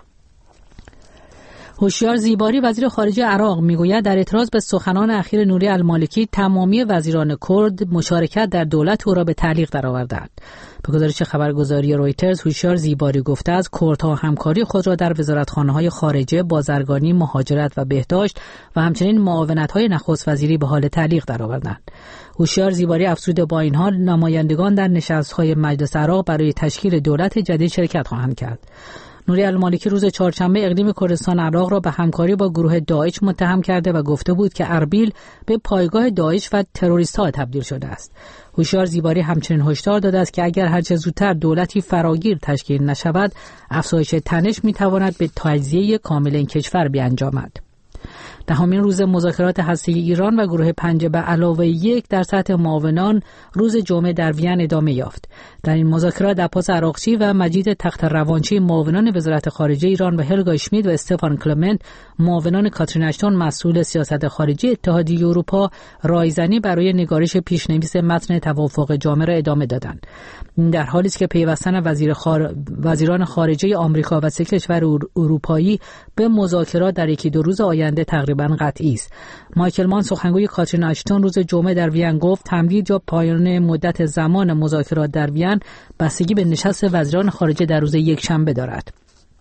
هوشیار زیباری وزیر خارجه عراق میگوید در اعتراض به سخنان اخیر نوری المالکی تمامی وزیران کرد مشارکت در دولت او را به تعلیق درآوردند. به گزارش خبرگزاری رویترز هوشیار زیباری گفته است کردها همکاری خود را در وزارتخانه‌های خارجه، بازرگانی، مهاجرت و بهداشت و همچنین معاونت‌های نخست وزیری به حال تعلیق درآوردند. هوشیار زیباری افزوده با این حال نمایندگان در نشست‌های مجلس عراق برای تشکیل دولت جدید شرکت خواهند کرد. نوری المالکی روز چهارشنبه اقلیم کردستان عراق را به همکاری با گروه داعش متهم کرده و گفته بود که اربیل به پایگاه داعش و تروریست‌ها تبدیل شده است. هوشیار زیباری همچنین هشدار داده است که اگر هرچه زودتر دولتی فراگیر تشکیل نشود، افزایش تنش می‌تواند به تجزیه کامل این کشور بیانجامد. دهمین روز مذاکرات هسته‌ای ایران و گروه 5 به علاوه 1 در سطح معاونان روز جمعه در وین ادامه یافت. در این مذاکرات عباس عراقچی و مجید تخت روانچی معاونان وزارت خارجه ایران و هلگا اشمیت و استفان کلمنت معاونان کاترین اشتون مسئول سیاست خارجی اتحادیه اروپا رایزنی برای نگارش پیشنویس متن توافق جامع را ادامه دادند. در حالی است که پیوستن وزیران خارجه آمریکا و سه کشور اروپایی به مذاکرات در یکی دو روز آینده تقریباً قطعی است. مایکل مان سخنگوی کاترین اشتون روز جمعه در وین گفت تمدید یا پایان مدت زمان مذاکرات در وین بستگی به نشست وزیران خارجه در روز یکشنبه دارد.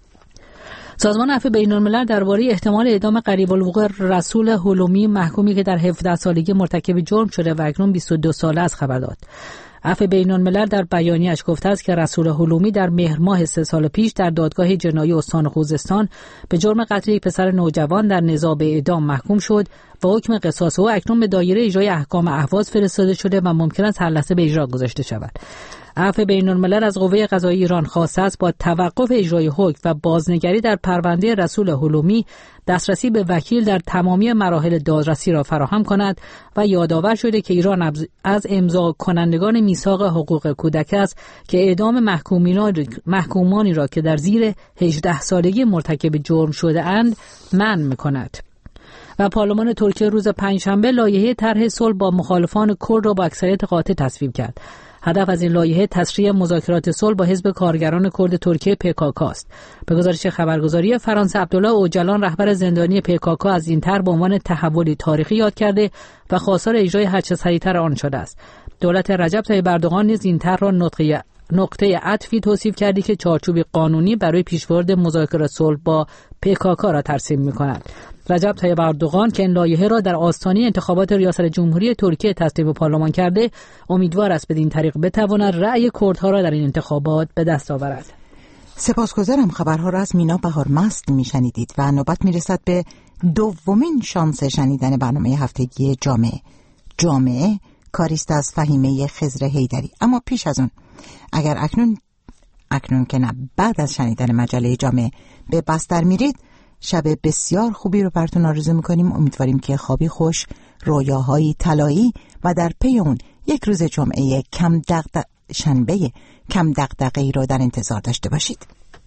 سازمان عفو بین‌الملل درباره احتمال اعدام قریب الوقوع رسول هلومی محکومی که در 17 سالگی مرتکب جرم شده و اکنون 22 ساله است خبر داد. عفو بین‌الملل در بیانیه‌اش گفته است که رسول هلومی در مهر ماه 3 سال پیش در دادگاه جنایی استان خوزستان به جرم قتل یک پسر نوجوان در نزاع به اعدام محکوم شد و حکم قصاص او اکنون به دایره اجرای احکام اهواز فرستاده شده و ممکن است هر لحظه به اجرا گذاشته شود. عفو بین‌الملل از قوه قضاییه ایران خواسته است با توقف اجرای حکم و بازنگری در پرونده رسول هلومی دسترسی به وکیل در تمامی مراحل دادرسی را فراهم کند و یادآور شده که ایران از امضا کنندگان میثاق حقوق کودک است که اعدام محکومانی را که در زیر 18 سالگی مرتکب جرم شده اند منع می‌کند. و پارلمان ترکیه روز پنجشنبه لایحه طرح صلح با مخالفان کرد را با اکثریت قاطع تصویب کرد. هدف از این لایحه تسریع مذاکرات صلح با حزب کارگران کرد ترکیه PKK است. به گزارش خبرگزاری فرانسه، عبدالله اوجلان رهبر زندانی PKK از این طرح به عنوان تحولی تاریخی یاد کرده و خواستار اجرای هرچه سریعتر آن شده است. دولت رجب طیب اردوغان نیز این طرح را نقطه عطفی توصیف کردی که چارچوبی قانونی برای پیشبرد مذاکرات صلح با PKK را ترسیم می‌کند. رجب طیب اردوغان که این لایحه را در آستانه انتخابات ریاست جمهوری ترکیه تصویب به پارلمان کرده، امیدوار است بدین طریق بتواند رأی کردها را در این انتخابات به دست آورد. سپاسگزارم. خبرها را از مینا بهارمست میشنیدید و نوبت میرسد به دومین شانس شنیدن برنامه هفتگی جامعه کاریست از فهیمه خضر حیدری. اما پیش از اون، اگر اکنون که نه، بعد از شنیدن مجله جامعه به بستر میرید، شب بسیار خوبی رو براتون آرزو میکنیم. امیدواریم که خوابی خوش، رویاهایی طلایی و در پی اون یک روز جمعه شنبه کم دغدغه‌ای رو در انتظار داشته باشید.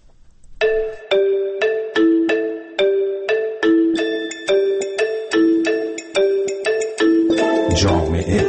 جامعه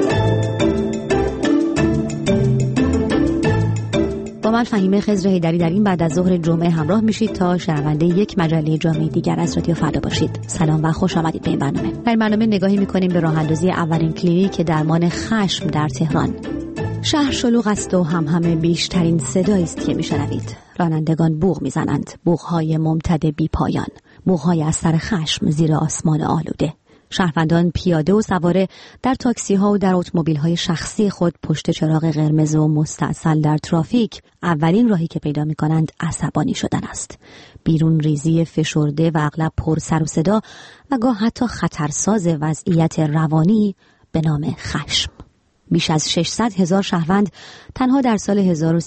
با من فهیمه خضر حیدری در این بعد از ظهر جمعه همراه میشید تا شنونده یک مجله جامعه دیگر از رادیو فردا باشید. سلام و خوش آمدید به این برنامه. در این برنامه نگاهی میکنیم به راه اندازی اولین کلینیک درمان خشم در تهران. شهر شلوغ است و همه بیشترین صدایی است که میشنوید. رانندگان بوق میزنند، بوق‌های ممتد بی پایان، بوق‌های از سر خشم زیر آسمان آلوده. شهروندان پیاده و سواره در تاکسی ها و در اتومبیل های شخصی خود پشت چراغ قرمز و مستعسل در ترافیک اولین راهی که پیدا می کنند عصبانی شدن است. بیرون ریزی فشرده و اغلب پر سر و صدا و گاه حتی خطرساز وضعیت روانی به نام خشم. بیش از 600,000 شهروند تنها در سال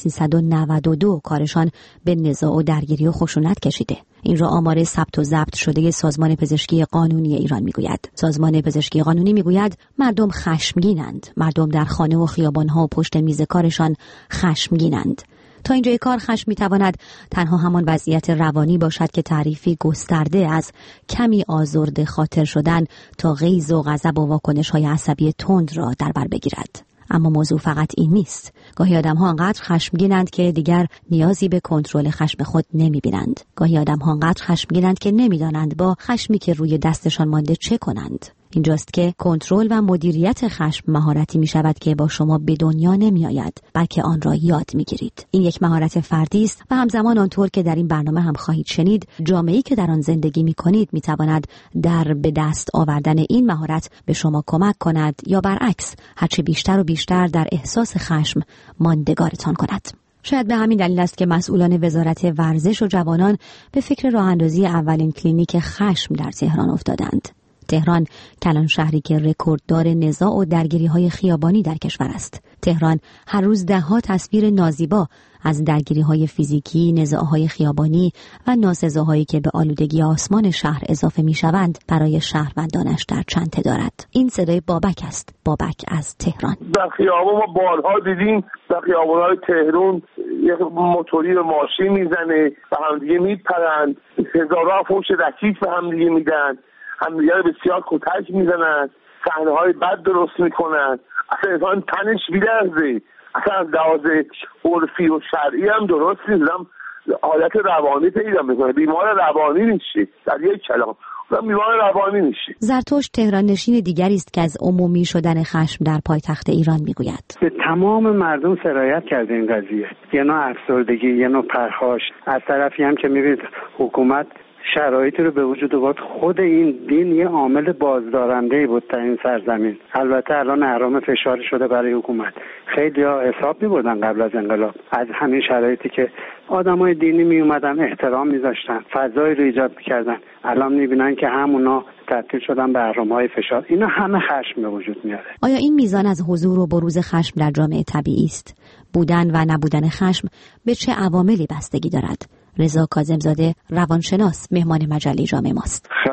1392 کارشان به نزاع و درگیری و خشونت کشیده. این را آمار ثبت و ضبط شده سازمان پزشکی قانونی ایران میگوید. سازمان پزشکی قانونی میگوید مردم خشمگینند. مردم در خانه و خیابان‌ها و پشت میز کارشان خشمگینند. تا اینجای کار خشم میتواند تنها همان وضعیت روانی باشد که تعریفی گسترده از کمی آزرده خاطر شدن تا غیظ و غضب و واکنش‌های عصبی تند را در بر بگیرد. اما موضوع فقط این نیست. گاهی آدم‌ها انقدر خشمگینند که دیگر نیازی به کنترل خشم خود نمی‌بینند. گاهی آدم‌ها انقدر خشمگینند که نمی‌دانند با خشمی که روی دستشان مانده چه کنند. اینجاست که کنترل و مدیریت خشم مهارتی می شود که با شما به دنیا نمی آید، بلکه آن را یاد می گیرید. این یک مهارت فردی است و همزمان آنطور که در این برنامه هم خواهید شنید، جامعه‌ای که در آن زندگی می کنید می تواند در به دست آوردن این مهارت به شما کمک کند یا برعکس هرچه بیشتر و بیشتر در احساس خشم ماندگارتان کند. شاید به همین دلیل است که مسئولان وزارت ورزش و جوانان به فکر راه اندازی اولین کلینیک خشم در تهران افتادند. تهران کلان شهری که رکورددار نزاع و درگیری‌های خیابانی در کشور است. تهران هر روز ده‌ها تصویر نازیبا از درگیری‌های فیزیکی، نزاع‌های خیابانی و ناسزاهایی که به آلودگی آسمان شهر اضافه می‌شوند برای شهروندانش در چنته دارد. این صدای بابک است. بابک از تهران. در خیابان ما بارها دیدیم، در خیابان‌های تهران یک موتوری به ماشین میزنه و همدیگه میپرند، هزارها فحش رکیک به همدیگه میدن، همدیگه رو بسیار کتک میزنند، صحنه‌های بد درست میکنند. اصلا انسان تنش میلرزه. اصلا از لحاظ عرفی و شرعی هم درست نیستم. حالت روانی پیدا میکنه. بیمار روانی میشه. در یک کلام بیمار روانی میشه. زرتشت تهران نشین دیگری است که از عمومی شدن خشم در پایتخت ایران میگوید. به تمام مردم سرایت کرده این قضیه. یه نوع افسردگی، یه نوع پرخاش. از طرفی هم که میبینید حکومت شرایطی رو به وجود آورد. خود این دین یه عامل بازدارنده بود در این سرزمین. البته الان اهرام فشار شده برای حکومت. خیلی‌ها حساب می‌بردن قبل از انقلاب از همین شرایطی که آدمای دینی می اومدن احترام می‌ذاشتن، فضایی رو ایجاد می‌کردن. الان می‌بینن که همونا تبدیل شدن به اهرام‌های فشار. اینا همه خشم به وجود میاره. آیا این میزان از حضور و بروز خشم در جامعه طبیعی است؟ بودن و نبودن خشم به چه عواملی بستگی دارد؟ رضا کاظم‌زاده روانشناس مهمان مجله جامعه ماست. خشم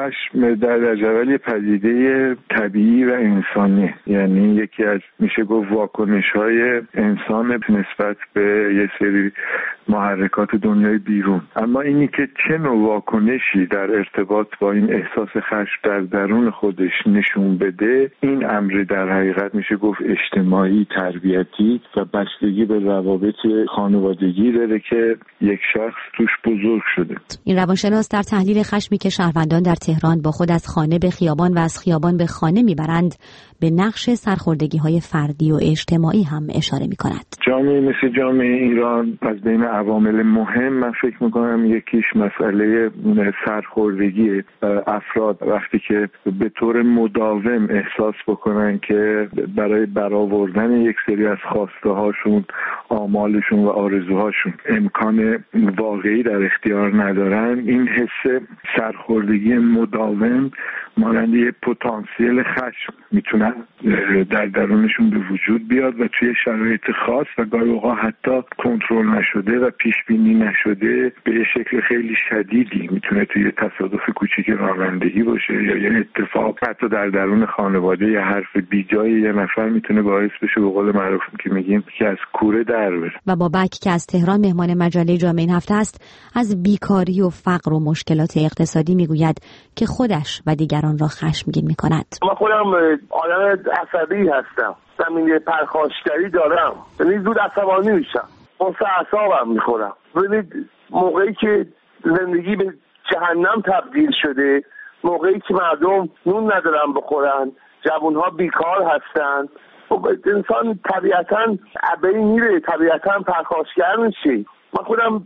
خشم در جوال پدیده طبیعی و انسانی، یعنی یکی از میشه گفت واکنش‌های انسان نسبت به یه سری محرکات دنیای بیرون. اما اینی که چه نوع واکنشی در ارتباط با این احساس خشم در درون خودش نشون بده، این امر در حقیقت میشه گفت اجتماعی، تربیتی و بستگی به روابط خانوادگی داره که یک شخص توش بزرگ شده. این روانشناس در تحلیل خشمی که شهروندان در تهران با خود از خانه به خیابان و از خیابان به خانه میبرند به نقش سرخوردگی‌های فردی و اجتماعی هم اشاره می‌کند. جامعه مثل جامعه ایران از بین عوامل مهم من فکر می‌کنم یکیش مسئله سرخوردگی افراد وقتی که به طور مداوم احساس بکنن که برای برآوردن یک سری از خواسته‌هاشون، آمالشون و آرزوهاشون امکان واقعی در اختیار ندارن، این حس سرخوردگی مداوم مانند یه پتانسیل خشم میتونه در درونشون به وجود بیاد و توی شرایط خاص و گاهی اوقات حتی کنترل نشده و پیش بینی نشده به یه شکل خیلی شدیدی میتونه توی تصادف کوچیک رانندگی باشه یا یه اتفاق حتی در درون خانواده یه حرف بیجای یه نفر میتونه باعث بشه به قول معروف که میگیم که از کوره در بره. و بابک که از تهران مهمان مجله جامعه این هفته است، از بیکاری و فقر و مشکلات اقتصادی میگوید که خودش و دیگران را خشمگین میکند. من خودم آدم عصبی هستم، زمینه پرخاشگری دارم، یعنی زود عصبانی میشم، قصه اعصابم میخورم. ببینید موقعی که زندگی به جهنم تبدیل شده، موقعی که مردم نون ندارن بخورن، جوانها بیکار هستن، انسان طبیعتاً عبری میره، طبیعتاً پرخاشگر میشه. من خودم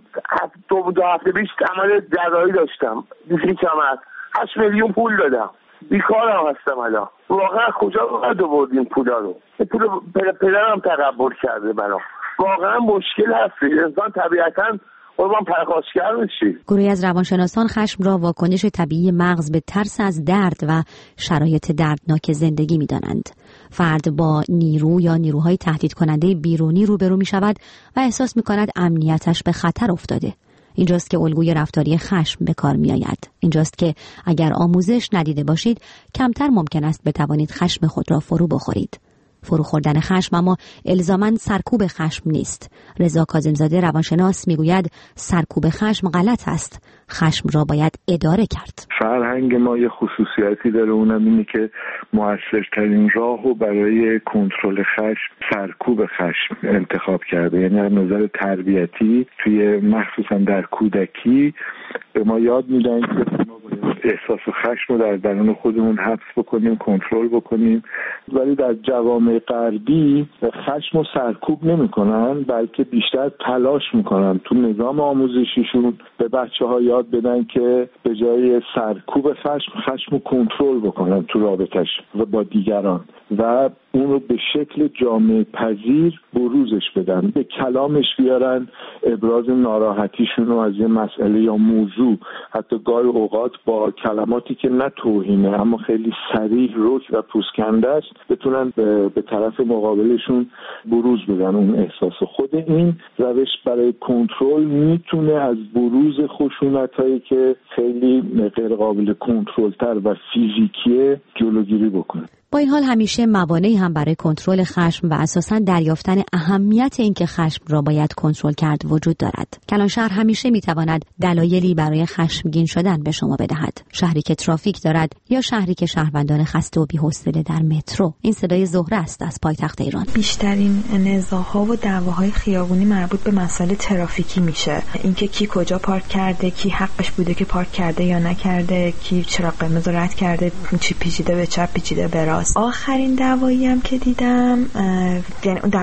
دو هفته پیش عمل جراحی داشتم، دیسک کمر، 8 میلیون پول دادم، بیکارم هستم الان. واقعا کجا باید آوردیم پولا رو؟ پول پدرم تقبل کرده برام. واقعا مشکل هست، انسان طبیعتاً قربان پرخاشگر میشه. گروهی از روانشناسان خشم را واکنش طبیعی مغز به ترس از درد و شرایط دردناک زندگی می‌دانند. فرد با نیرو یا نیروهای تهدید کننده بیرونی روبرو می‌شود و احساس می‌کند امنیتش به خطر افتاده. اینجاست که الگوی رفتاری خشم به کار می‌آید. اینجاست که اگر آموزش ندیده باشید کمتر ممکن است بتوانید خشم خود را فرو بخورید. فرو خوردن خشم اما الزاماً سرکوب خشم نیست. رضا کاظم‌زاده روانشناس میگوید سرکوب خشم غلط است. خشم را باید اداره کرد. فرهنگ ما یه خصوصیتی داره، اونم اینه که موثرترین راهو برای کنترل خشم سرکوب خشم انتخاب کرده. یعنی از نظر تربیتی توی مخصوصا در کودکی به ما یاد میدن که ما باید احساس خشم رو در درون خودمون حبس بکنیم، کنترل بکنیم، ولی در جوامع غربی خشم رو سرکوب نمی‌کنن، بلکه بیشتر تلاش می‌کنن تو نظام آموزشیشون به بچه‌ها یاد بدن که به جای سرکوب خشم رو کنترل بکنن تو رابطش و با دیگران و اون رو به شکل جامعه پذیر بروزش بدن، به کلامش بیارن، ابراز ناراحتیشون رو از یه مسئله یا موضوع، حتی گاهی اوقات با کلماتی که نه توهینه اما خیلی صریح، رک و پوزکنده است، بتونن به طرف مقابلشون بروز بدن اون احساس. خود این روش برای کنترل میتونه از بروز خشونتایی که خیلی غیر قابل کنترل تر و فیزیکیه جلوگیری بکنه. با این حال همیشه موانعی هم برای کنترل خشم و اساساً دریافتن اهمیت اینکه خشم را باید کنترل کرد وجود دارد. کلانشهر همیشه میتواند دلایلی برای خشمگین شدن به شما بدهد. شهری که ترافیک دارد یا شهری که شهروندان خسته و بی‌حوصله در مترو. این صدای زهره است از پایتخت ایران. بیشترین نزاع‌ها و دعواهای خیابونی مربوط به مسائل ترافیکی میشه. اینکه کی کجا پارک کرده، کی حقش بوده که پارک کرده یا نکرده، کی چرا قرمز رد کرده، چی پیچیده به چپ پیچیده به راست. آخرین دعوایی هم که دیدم، یعنی اون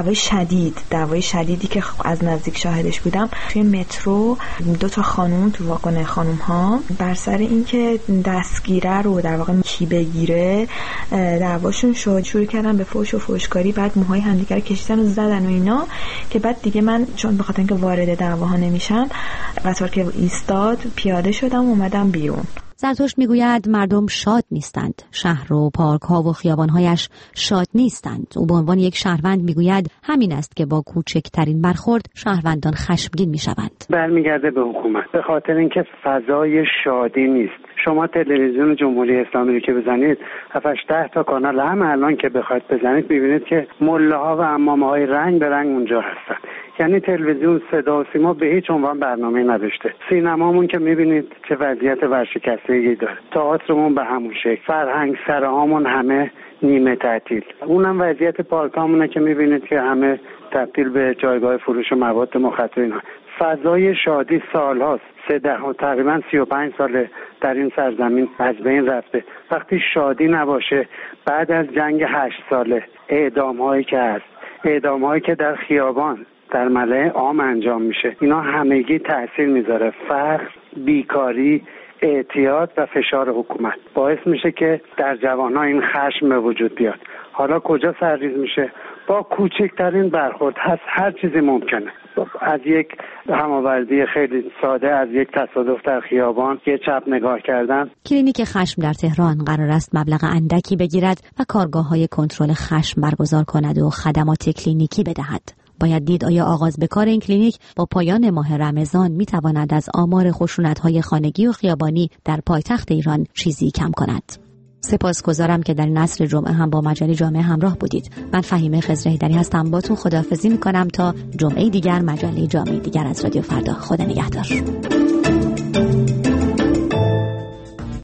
دعوای شدیدی که از نزدیک شاهدش بودم، توی مترو 2 خانوم تو واگن خانوم ها بر سر این که دستگیره رو در واقع کی بگیره دعواشون شد. شروع کردن به فحش و فحشکاری، بعد موهای همدیگه رو کشیدن و زدن و اینا، که بعد دیگه من چون به خاطر اینکه وارد دعواها نمیشم، قطار که ایستاد پیاده شدم و اومدم بیرون. زرتشت میگوید مردم شاد نیستند. شهر و پارک ها و خیابان هایش شاد نیستند. او به عنوان یک شهروند میگوید همین است که با کوچکترین برخورد شهروندان خشمگین میشوند. برمیگرده به حکومت، به خاطر اینکه فضای شادی نیست. شما تلویزیون جمهوری اسلامی رو که بزنید 7-10 تا کانال هم الان که بخواید بزنید ببینید که ملاها و عمامه‌های رنگ به رنگ اونجا هستن. یعنی تلویزیون صدا و سیما به هیچ عنوان برنامه نداشته. سینمامون که میبینید چه وضعیت ورشکستگی داره. تئاترمون به همون شکل. فرهنگ سراهامون همه نیمه تعطیل. اونم وضعیت پارکامونه که میبینید که همه تبدیل به جایگاه فروش مواد مخدر اینا. فضای شادی سالهاست. تقریبا 35 ساله در این سرزمین از بین رفته. وقتی شادی نباشه بعد از جنگ 8 ساله اعدام‌هایی که هست، اعدام‌هایی که در خیابان در ملأ عام انجام میشه، اینا همگی تأثیر میذاره. فقر، بیکاری، اعتیاد و فشار حکومت باعث میشه که در جوان‌ها این خشم به وجود بیاد. حالا کجا سرریز میشه؟ با کوچکترین برخورد هست، هر چیزی ممکنه. از یک هماوردی خیلی ساده، از یک تصادف در خیابان، یه چپ نگاه کردن. کلینیک خشم در تهران قرار است مبلغ اندکی بگیرد و کارگاه‌های کنترل خشم برگزار کند و خدمات کلینیکی بدهد. باید دید آیا آغاز به کار این کلینیک با پایان ماه رمضان میتواند از آمار خشونت‌های خانگی و خیابانی در پایتخت ایران چیزی کم کند. سپاسگزارم که در نصر جمعه هم با مجله جامعه همراه بودید. من فهیمه خضرحیدری هستم، با تو خداحافظی میکنم تا جمعه دیگر، مجله جامعه دیگر از رادیو فردا. خدا نگهدار.